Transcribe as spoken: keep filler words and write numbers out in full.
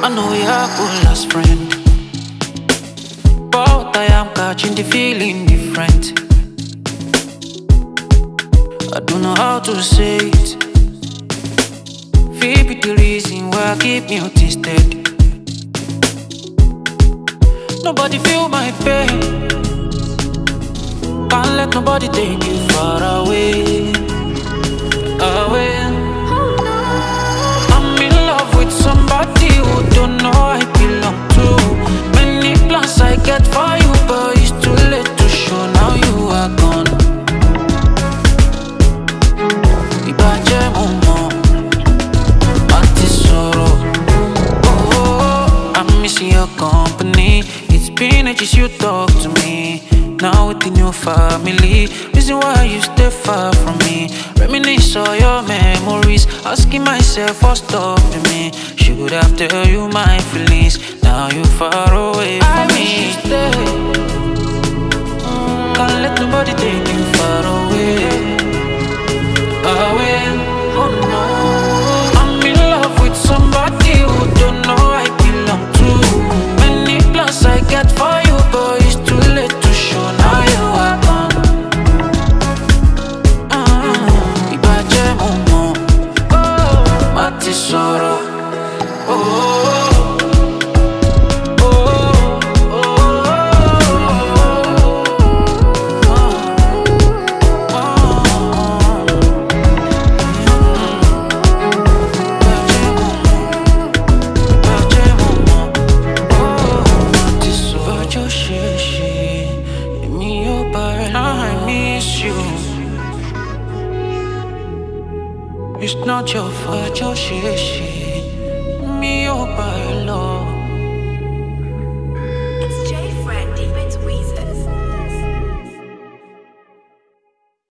I know we are cool as friend, but I am catching the feeling different. I don't know how to say it. Feel be the reason why I keep mute instead. Nobody feel my pain. Can't let nobody take you far away, away. I'm in love with somebody who don't know I belong to. Many plans I get for you, but it's too late to show. Now you are gone. Ìbàjẹ́ mo mọ̀, àti sọ̀rọ̀. Oh, I'm missing your company. It's been ages you talk to me. Now with the new family, reason why you stay far from me. Reminisce all your memories, asking myself what's stopping me. Should have tell you my feelings. Now you far away from I me. Wish you stay. Can't let nobody take you far away, away. Oh no, I'm in love with somebody who don't know I belong to. Many plans I get for you, but it's too late to show. Now you are gone. uh, Ìbàjẹ́ mo mọ̀, má ti sọ̀rọ̀. Oh, it's not your fault, your shit, shit. Me, oh, by love.